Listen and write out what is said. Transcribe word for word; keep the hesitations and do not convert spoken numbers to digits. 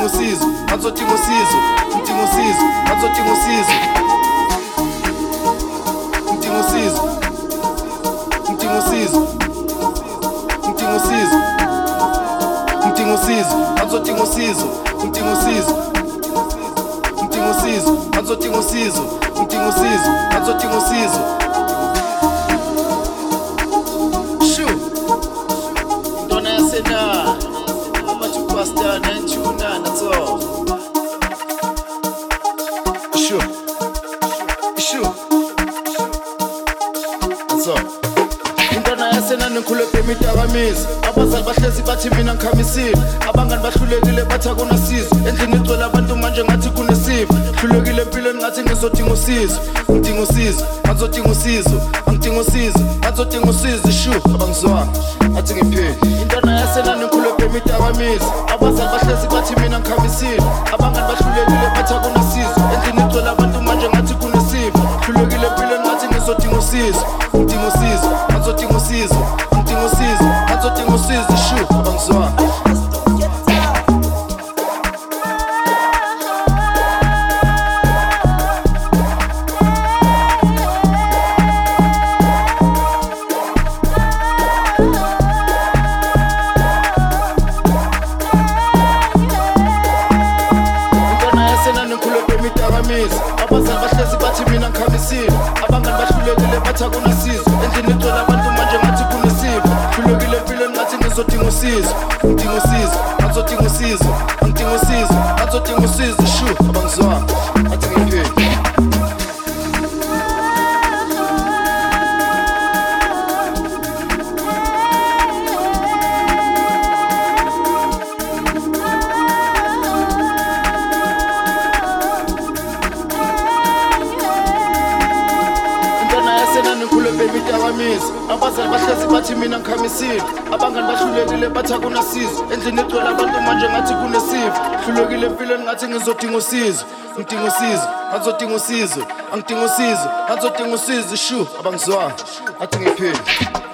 usizo, ngazodinga usizo, ngidinga usizo, ngazodinga usizo, ngidinga usizo, ngidinga usizo, ngidinga usizo, ngidinga usizo, ngazodinga usizo, ngidinga usizo, ngidinga usizo, ngazodinga usizo, ngidinga usizo, ngazodinga usizo. Shu Ndona yasena Pastor Nanchuna, that's all. Sure. Sure. That's all. Intwana yasena nikhuleke imidakamisi abazali bahlezi bathi mina ngikhamisile abangani bahlulekile bathi akunasizo endlini igcwele abantu manje ngathi kunesifo hlulekile empilweni ngathi ngizodinga usizo ngidinga usizo ngazodinga usizo angidinga usizo ngazodinga usizo shu abangizwanga athi ngiphile intwana yasena nikhuleke imidakamisi abazali bahlezi bathi mina ngikhamisile abangani bahlulekile bathi akunasizo endlini igcwele abantu manje ngathi kunesifo hlulekile empilweni ngathi ngizodinga usizo ngidinga usizo ngazodinga usizo ngidinga usizo ngazodinga usizo shu abangizwanga abazali bahlezi bathi mina ngikhamisile abangani bahlulekile bathi akunasizo endlini igcwele abantu manje ngathi kunesifo hlulekile empilweni ngathi ngizodinga usizo ngidinga usizo ngazodinga usizo angidinga usizo ngazodinga usizo shu abangizwanga athi ngiphile abazali bahlezi bathi mina ngikhamisile abangani bahlulekile bathi akunasizo endlini igcwele abantu manje ngathi kunesifo hlulekile empilweni ngathi ngizodinga usizo ngidinga usizo ngazodinga usizo angidinga usizo ngazodinga usizo shu abangizwanga athi ngiphile